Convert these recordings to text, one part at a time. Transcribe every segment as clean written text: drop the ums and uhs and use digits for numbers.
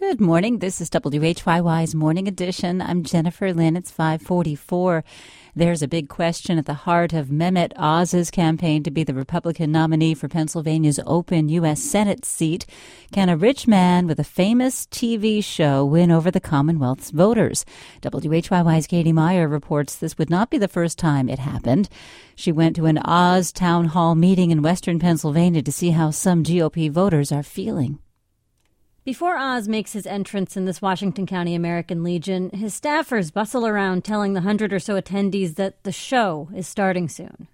Good morning. This is WHYY's Morning Edition. I'm Jennifer Lynn. It's 5:44. There's a big question at the heart of Mehmet Oz's campaign to be the Republican nominee for Pennsylvania's open U.S. Senate seat. Can a rich man with a famous TV show win over the Commonwealth's voters? WHYY's Katie Meyer reports this would not be the first time it happened. She went to an Oz town hall meeting in western Pennsylvania to see how some GOP voters are feeling. Before Oz makes his entrance in this Washington County American Legion, his staffers bustle around telling the 100 or so attendees that the show is starting soon.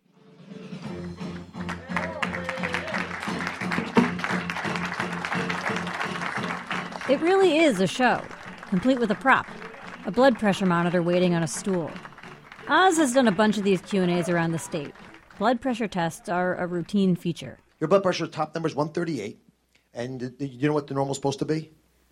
It really is a show, complete with a prop, a blood pressure monitor waiting on a stool. Oz has done a bunch of these Q&As around the state. Blood pressure tests are a routine feature. Your blood pressure top number is 138. And you know what the normal is supposed to be?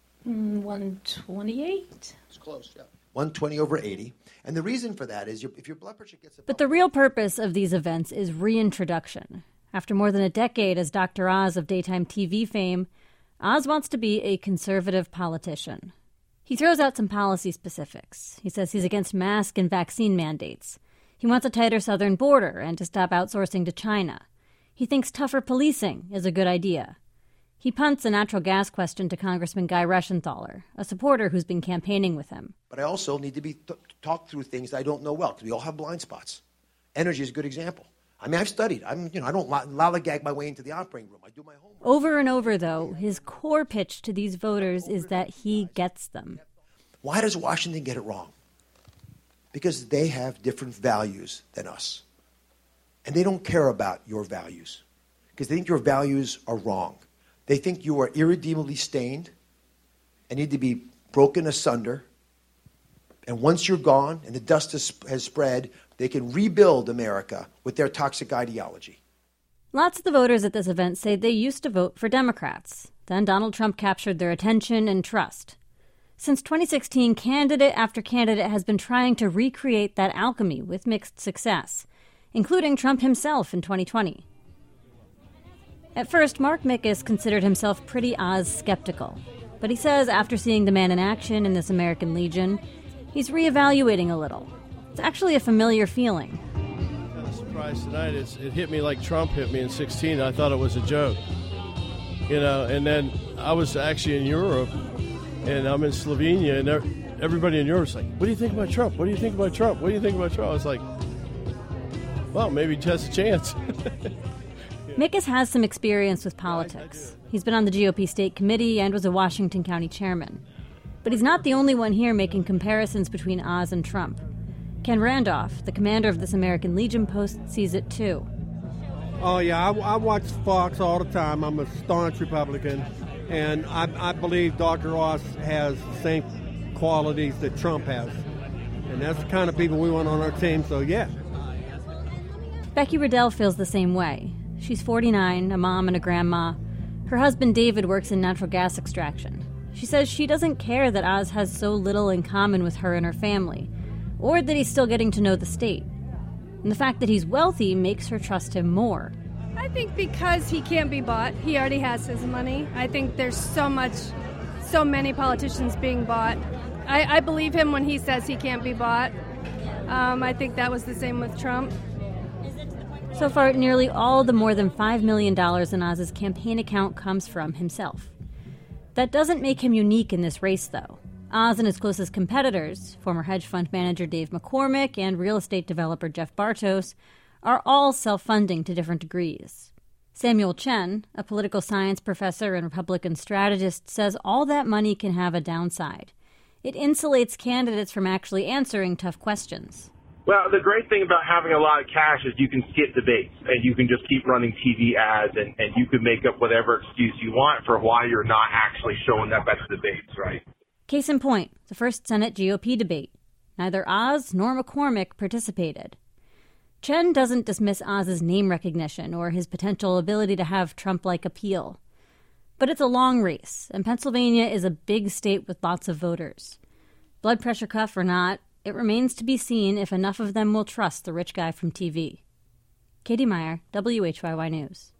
128. It's close, yeah. 120 over 80. And the reason for that is if your blood pressure gets above... But the real purpose of these events is reintroduction. After more than a decade as Dr. Oz of daytime TV fame, Oz wants to be a conservative politician. He throws out some policy specifics. He says he's against mask and vaccine mandates. He wants a tighter southern border and to stop outsourcing to China. He thinks tougher policing is a good idea. He punts a natural gas question to Congressman Guy Reschenthaler, a supporter who's been campaigning with him. But I also need to be talked through things I don't know well, because we all have blind spots. Energy is a good example. I mean, I've studied. I don't lollygag my way into the operating room. I do my homework. Over and over, though, his core pitch to these voters is that he gets them. Why does Washington get it wrong? Because they have different values than us. And they don't care about your values, because they think your values are wrong. They think you are irredeemably stained and need to be broken asunder. And once you're gone and the dust has spread, they can rebuild America with their toxic ideology. Lots of the voters at this event say they used to vote for Democrats. Then Donald Trump captured their attention and trust. Since 2016, candidate after candidate has been trying to recreate that alchemy with mixed success, including Trump himself in 2020. At first, Mark Mickes considered himself pretty Oz-skeptical. But he says after seeing the man in action in this American Legion, he's reevaluating a little. It's actually a familiar feeling. Kind of surprised tonight. It hit me like Trump hit me in 2016. I thought it was a joke. And then I was actually in Europe, and I'm in Slovenia, and everybody in Europe was like, what do you think about Trump? What do you think about Trump? What do you think about Trump? I was like, well, maybe just a chance. Mickes has some experience with politics. He's been on the GOP state committee and was a Washington County chairman. But he's not the only one here making comparisons between Oz and Trump. Ken Randolph, the commander of this American Legion post, sees it too. Oh, yeah, I watch Fox all the time. I'm a staunch Republican, and I believe Dr. Oz has the same qualities that Trump has. And that's the kind of people we want on our team, so yeah. Becky Riddell feels the same way. She's 49, a mom and a grandma. Her husband David works in natural gas extraction. She says she doesn't care that Oz has so little in common with her and her family, or that he's still getting to know the state. And the fact that he's wealthy makes her trust him more. I think because he can't be bought, he already has his money. I think there's so many politicians being bought. I believe him when he says he can't be bought. I think that was the same with Trump. So far, nearly all the more than $5 million in Oz's campaign account comes from himself. That doesn't make him unique in this race, though. Oz and his closest competitors, former hedge fund manager Dave McCormick and real estate developer Jeff Bartos, are all self-funding to different degrees. Samuel Chen, a political science professor and Republican strategist, says all that money can have a downside. It insulates candidates from actually answering tough questions. Well, the great thing about having a lot of cash is you can skip debates and you can just keep running TV ads and you can make up whatever excuse you want for why you're not actually showing up at the debates, right? Case in point, the first Senate GOP debate. Neither Oz nor McCormick participated. Chen doesn't dismiss Oz's name recognition or his potential ability to have Trump-like appeal. But it's a long race, and Pennsylvania is a big state with lots of voters. Blood pressure cuff or not, it remains to be seen if enough of them will trust the rich guy from TV. Katie Meyer, WHYY News.